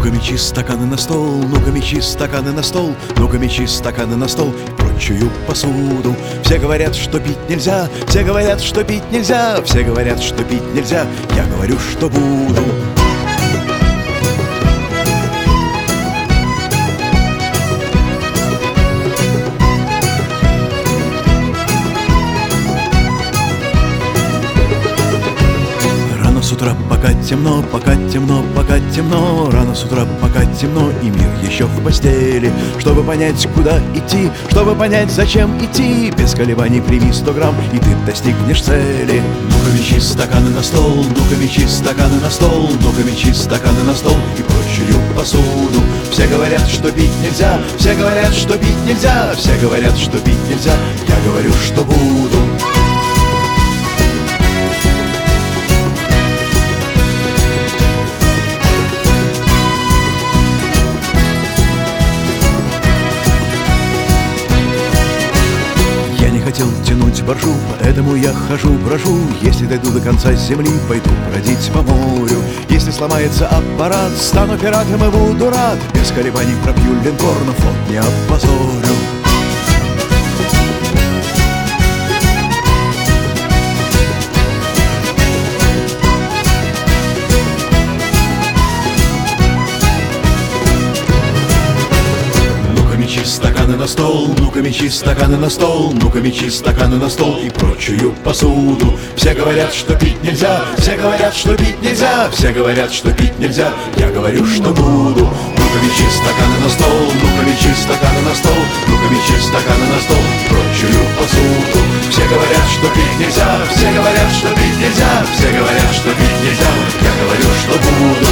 Ну-ка мечи стаканы на стол, ну-ка мечи стаканы на стол, ну-ка мечи стаканы на стол и прочую посуду. Все говорят, что пить нельзя, все говорят, что пить нельзя, все говорят, что пить нельзя, я говорю, что буду. С утра пока темно, пока темно, пока темно. Рано с утра пока темно, и мир еще в постели. Чтобы понять, куда идти, чтобы понять, зачем идти, без колебаний прими 100 грамм, и ты достигнешь цели. Ну-ка мечи стаканы на стол, ну-ка мечи стаканы на стол, ну-ка мечи стаканы на стол и прочую посуду. Все говорят, что пить нельзя, все говорят, что пить нельзя, все говорят, что пить нельзя, я говорю, что буду. Хотел тянуть боржу, поэтому я хожу, брожу. Если дойду до конца земли, пойду бродить по морю. Если сломается аппарат, стану пиратом и буду рад. Без колебаний пробью линкор, но флот не опозорю. Мечи стаканы на стол, ну-ка мечи стаканы на стол, ну-ка мечи стаканы на стол и прочую посуду. Все говорят, что пить нельзя, все говорят, что пить нельзя, все говорят, что пить нельзя, я говорю, что буду. Ну-ка мечи стаканы на стол, ну-ка мечи стаканы на стол, ну-ка мечи стаканы на стол и прочую посуду. Все говорят, что пить нельзя, все говорят, что пить нельзя, все говорят, что пить нельзя, я говорю, что буду.